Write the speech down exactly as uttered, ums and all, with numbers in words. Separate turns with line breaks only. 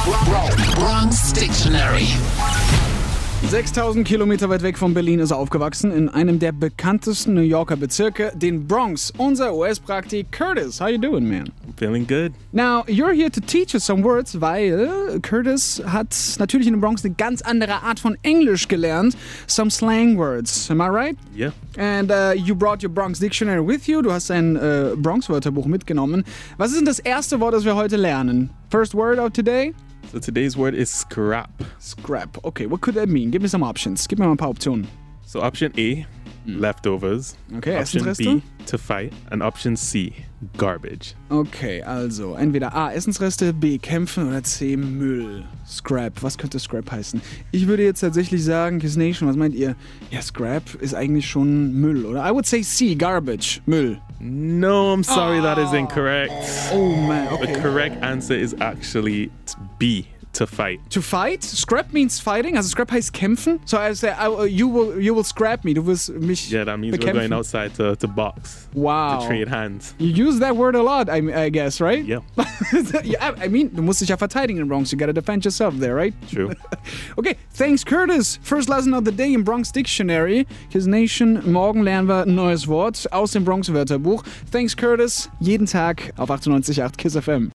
Bronx Dictionary.
sechstausend Kilometer weit weg von Berlin ist er aufgewachsen, in einem der bekanntesten New Yorker Bezirke, den Bronx. Unser U S-Praktik Curtis. How you doing, man?
Feeling good.
Now, you're here to teach us some words, weil Curtis hat natürlich in der Bronx eine ganz andere Art von Englisch gelernt. Some slang words. Am I right?
Yeah.
And uh, you brought your Bronx Dictionary with you. Du hast ein uh, Bronx-Wörterbuch mitgenommen. Was ist denn das erste Wort, das wir heute lernen? First word of today?
So today's word is scrap.
Scrap. Okay, what could that mean? Give me some options. Gib mir mal ein paar Optionen.
So option A, leftovers.
Okay,
Option
Essensreste.
B, to fight. And option C, garbage.
Okay, also entweder A, Essensreste, B, kämpfen oder C, Müll. Scrap. Was könnte Scrap heißen? Ich würde jetzt tatsächlich sagen, Kiss Nation, was meint ihr? Ja, Scrap ist eigentlich schon Müll, oder? I would say C, garbage. Müll.
No, I'm sorry, that is incorrect.
Oh man,
The
okay.
correct answer is actually B, to fight.
To fight? Scrap means fighting. Also Scrap heißt kämpfen. So I say, I, you will, you will scrap me. Du wirst mich
Yeah, that means
bekämpfen.
we're going outside to, to box.
Wow.
To trade hands.
You use that word a lot, I, I guess, right?
Yeah,
Yeah, I mean, du musst dich ja verteidigen in Bronx. You gotta defend yourself there, right?
true.
Okay, thanks Curtis. First lesson of the day im Bronx Dictionary. His Nation, morgen lernen wir ein neues Wort aus dem Bronx Wörterbuch. Thanks Curtis, jeden Tag auf achtundneunzig Komma acht Kiss F M.